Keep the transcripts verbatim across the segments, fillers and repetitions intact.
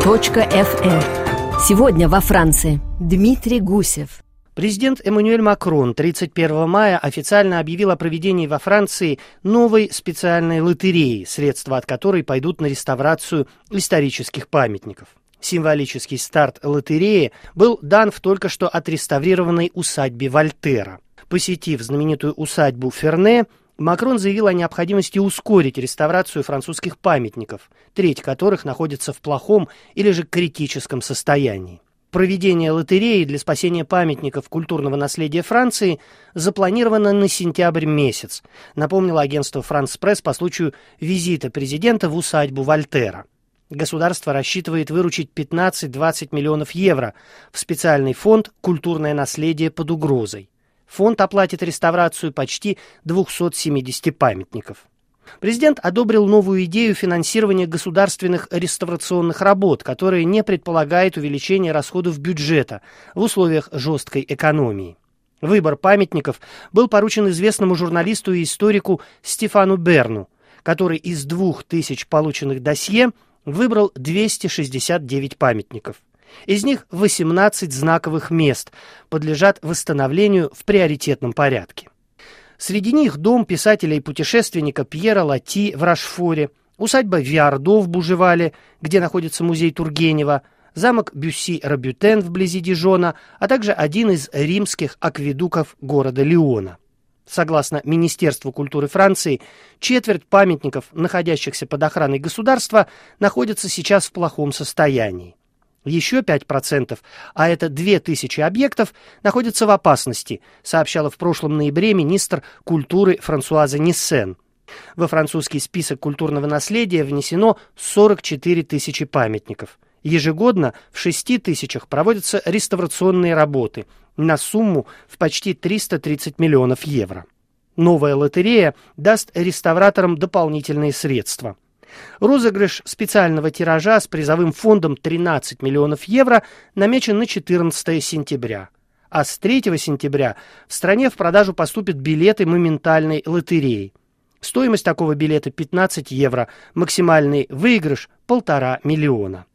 эф эм. Сегодня во Франции. Дмитрий Гусев. Президент Эммануэль Макрон тридцать первого мая официально объявил о проведении во Франции новой специальной лотереи, средства от которой пойдут на реставрацию исторических памятников. Символический старт лотереи был дан в только что отреставрированной усадьбе Вольтера. Посетив знаменитую усадьбу Ферне, Макрон заявил о необходимости ускорить реставрацию французских памятников, треть которых находится в плохом или же критическом состоянии. Проведение лотереи для спасения памятников культурного наследия Франции запланировано на сентябрь месяц, напомнило агентство «Франс Пресс» по случаю визита президента в усадьбу Вольтера. Государство рассчитывает выручить пятнадцать-двадцать миллионов евро в специальный фонд «Культурное наследие под угрозой». Фонд оплатит реставрацию почти двухсот семидесяти памятников. Президент одобрил новую идею финансирования государственных реставрационных работ, которая не предполагает увеличения расходов бюджета в условиях жесткой экономии. Выбор памятников был поручен известному журналисту и историку Стефану Берну, который из двух тысяч полученных досье выбрал двести шестьдесят девять памятников. Из них восемнадцать знаковых мест подлежат восстановлению в приоритетном порядке. Среди них дом писателя и путешественника Пьера Лати в Рашфоре, усадьба Виардо в Бужевале, где находится музей Тургенева, замок Бюсси-Рабютен вблизи Дижона, а также один из римских акведуков города Лиона. Согласно Министерству культуры Франции, четверть памятников, находящихся под охраной государства, находятся сейчас в плохом состоянии. Еще пять процентов, а это две тысячи объектов, находятся в опасности, сообщала в прошлом ноябре министр культуры Франсуаза Ниссен. Во французский список культурного наследия внесено сорок четыре тысячи памятников. Ежегодно в шести тысячах проводятся реставрационные работы на сумму в почти триста тридцать миллионов евро. Новая лотерея даст реставраторам дополнительные средства. Розыгрыш специального тиража с призовым фондом тринадцать миллионов евро намечен на четырнадцатое сентября. А с третьего сентября в стране в продажу поступят билеты моментальной лотереи. Стоимость такого билета пятнадцать евро, максимальный выигрыш – полтора миллиона.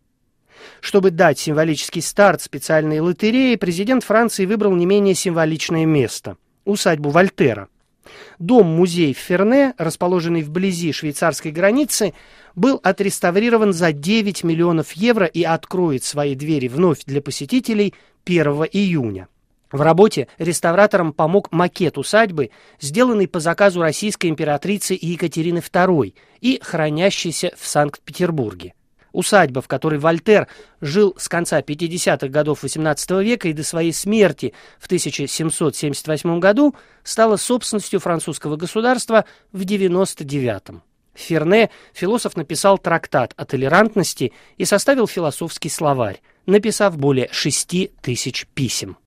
Чтобы дать символический старт специальной лотереи, президент Франции выбрал не менее символичное место – усадьбу Вольтера. Дом-музей в Ферне, расположенный вблизи швейцарской границы, был отреставрирован за девять миллионов евро и откроет свои двери вновь для посетителей первого июня. В работе реставраторам помог макет усадьбы, сделанный по заказу российской императрицы Екатерины второй и хранящийся в Санкт-Петербурге. Усадьба, в которой Вольтер жил с конца пятидесятых годов восемнадцатого века и до своей смерти в тысяча семьсот семьдесят восьмом году, стала собственностью французского государства в девяносто девятом. В Ферне философ написал трактат о толерантности и составил философский словарь, написав более шести тысяч писем.